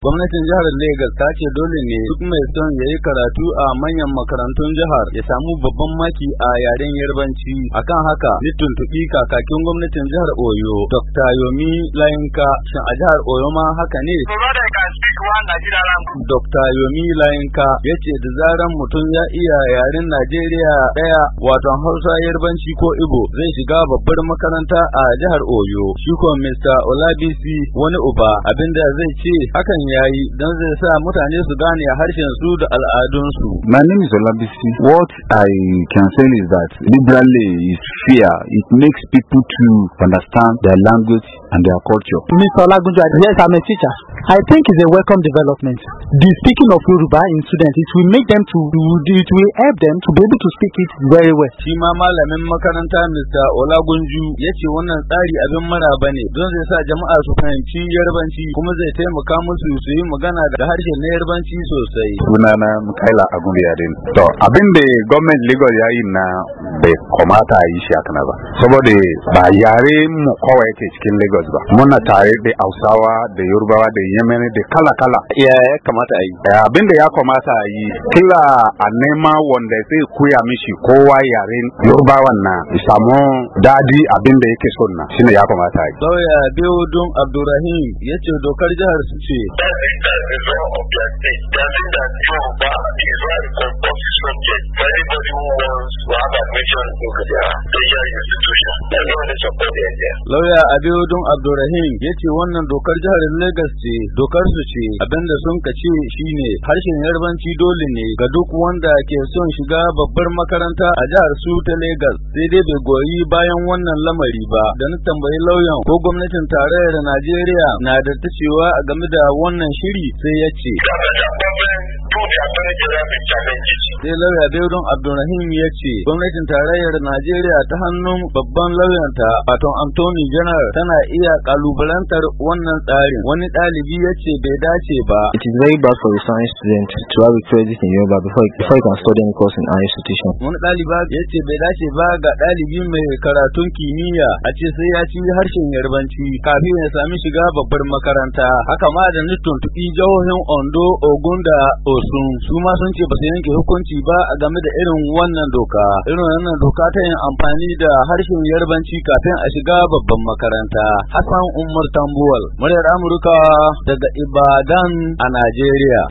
Gwamnatin jihar Legas ta ce dole ne duk mai son ya yi karatu a manyan makarantun jihar ya samu babban maki a yaren Yarbanci. Akan haka, ni tuntuɓi kakakin gwamnatin jihar Oyo, Dr. Yomi Layinka, shin a jihar Oyo ma haka ne? Dr. Yomi Layinka ya ce da zaran mutum ya iya yaren Najeriya ɗaya, wato Hausa, Yarbanci ko Igbo, zai shiga babbar makaranta a jihar Oyo. Shi ko Mr. Olabisi wani uba abinda zai ce hakan yayi don zai sa mutane su gane harshen su da al'adunsu. My name is Olabisi. What I can say is that liberally is fear. It makes people to understand their language and their culture. Mr. Olagunjo, yes, I'm a teacher. I think it's a welcome development. The speaking of Yoruba in students, it will make them it will help them to be able to speak it very well. Shi ma malamin makaranta Mr. Olagunju ya ce wannan tsari abin maraba ne don zai sa jama'a su fahimci Yarbanci kuma zai taimaka musu su yi magana da harshen na Yarbanci sosai. Sunana Mukaila Agumbiyadin. To abin da gwamnati Lagos ya yi na bai kamata a yi shi haka ba. Saboda ba yare mu kawai yake cikin Lagos ba. Muna tare da Hausawa da Yorubawa da Yemeni da kala-kala. Ya kamata a yi. Abin da ya kamata a yi kila a nema wanda zai koya mishi kowa yaren Yorubawan na samu dadi abin da yake son na shine ya kamata a yi. Lauya Biodun Abdurrahim ya ce dokar jihar su ce. Lauya Abiodun Abdurrahim ya ce wannan dokar jihar Legas ce, dokar su ce, abinda sun kace shine harshen Yarbanci dole ne ga duk wanda ke son shiga babbar makaranta a jihar su ta Legas. Sai dai bai goyi bayan wannan lamari ba. Da na tambayi lauyan ko gwamnatin tarayyar Najeriya na da ta cewa a game da wannan shiri sai ya ce. Sai lauya Biodun Abdurrahim ya ce gwamnatin tarayyar Najeriya ta hannun babban lauyanta wato Anthony General tana iya kalubalantar wannan tsarin. Wani ɗalibi ya ce bai dace ba. It is very bad for a science student to have a credit in Yoruba before he can study any course in our institution. Wani ɗaliba ya ce bai dace ba ga ɗalibi mai karatun kimiyya a ce sai ya ci harshen Yarbanci kafin ya sami shiga babbar makaranta. Haka ma da ni tuntuɓi jihohin Ondo, Ogun da Osun su ma sun ce ba su yanke hukunci ba a game da irin wannan doka. Irin wannan doka ta yin amfani da harshen Yarbanci kafin a shiga babban makaranta. Hassan Umar Tambuwal, muryar Amurka daga Ibadan a Najeriya.